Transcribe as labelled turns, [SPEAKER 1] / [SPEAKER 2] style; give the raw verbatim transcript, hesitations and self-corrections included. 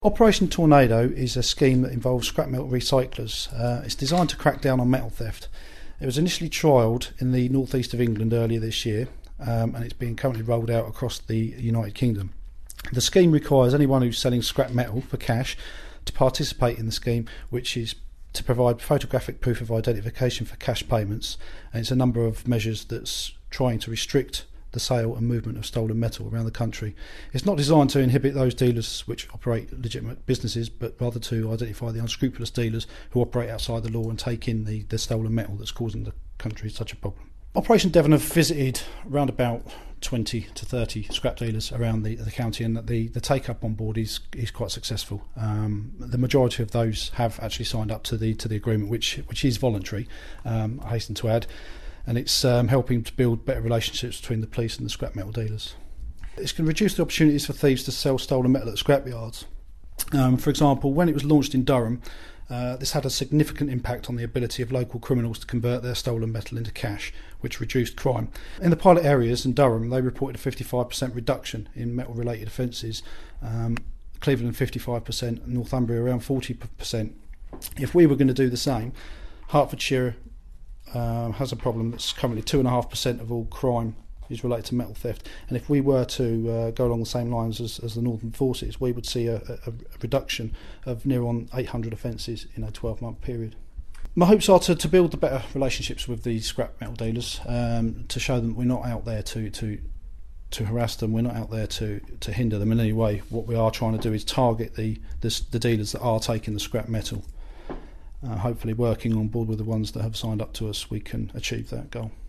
[SPEAKER 1] Operation Tornado is a scheme that involves scrap metal recyclers. Uh, it's designed to crack down on metal theft. It was initially trialled in the northeast of England earlier this year, um, and it's being currently rolled out across the United Kingdom. The scheme requires anyone who's selling scrap metal for cash to participate in the scheme, which is to provide photographic proof of identification for cash payments, and it's a number of measures that's trying to restrict the sale and movement of stolen metal around the country. It's not designed to inhibit those dealers which operate legitimate businesses, but rather to identify the unscrupulous dealers who operate outside the law and take in the, the stolen metal that's causing the country such a problem. Operation Devon have visited around about twenty to thirty scrap dealers around the, the county, and the, the take-up on board is, is quite successful. Um, the majority of those have actually signed up to the to the agreement, which which is voluntary, um, I hasten to add. And it's um, helping to build better relationships between the police and the scrap metal dealers. It's going to reduce the opportunities for thieves to sell stolen metal at scrapyards. Um, for example, when it was launched in Durham, uh, this had a significant impact on the ability of local criminals to convert their stolen metal into cash, which reduced crime. In the pilot areas in Durham, they reported a fifty-five percent reduction in metal-related offences, um, Cleveland fifty-five percent, Northumbria around forty percent. If we were going to do the same, Hertfordshire Uh, has a problem that's currently two and a half percent of all crime is related to metal theft, and if we were to uh, go along the same lines as, as the Northern Forces, we would see a, a, a reduction of near on eight hundred offences in a twelve month period. My hopes are to, to build the better relationships with the scrap metal dealers, um, to show them we're not out there to, to to harass them, we're not out there to, to hinder them in any way. What we are trying to do is target the the, the dealers that are taking the scrap metal. Uh, hopefully working on board with the ones that have signed up to us, we can achieve that goal.